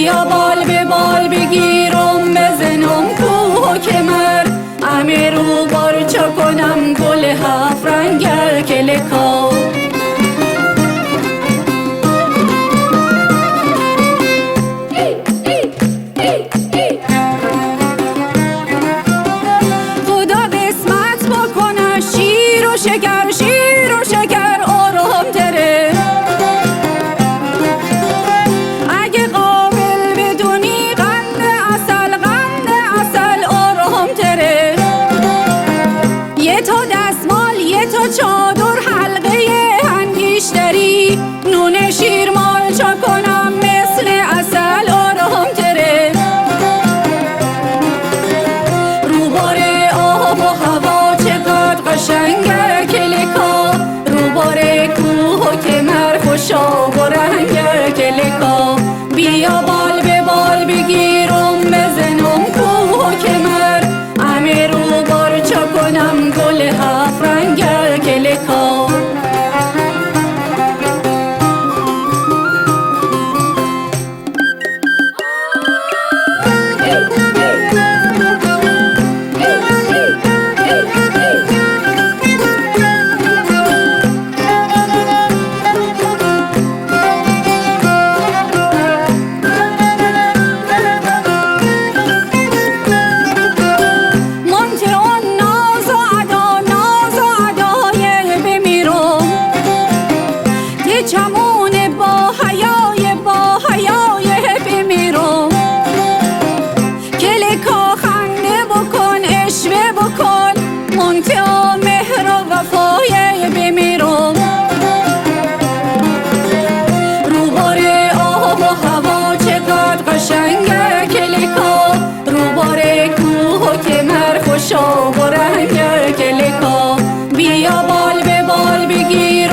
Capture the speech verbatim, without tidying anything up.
بیا بال به بال بگیرم بزنم کوه و کمر امه رو بارچا کنم گل هفت رنگ کلکا خدا قسمت بکنه شیر و شکر شیر و شکر آرام تره اگه قابل بدونی قند اصل قند اصل آرام تره یه تا دستمال یه تا چادر حلقه انگیشتری نون شیر مالچا کنم مثل اصل آرام تره روبار آب و هوا چقدر قشنگه کلکا روبار کوه و کمر خوشا و رنگ کلکا بیا بال به بال بگیرم بزنم کوه و کمر امه رو بارچا کنم گل هفت رنگ کلکا چمون با حیای با حیای بمیرم کلکا خنده بکن اشوه بکن منتها مهر و وفای بمیرم روبار آب و هوا چقدر قشنگه کلکا روبار کوه و کمر خوشا و رنگ کلکا بیا بال به بال بگیر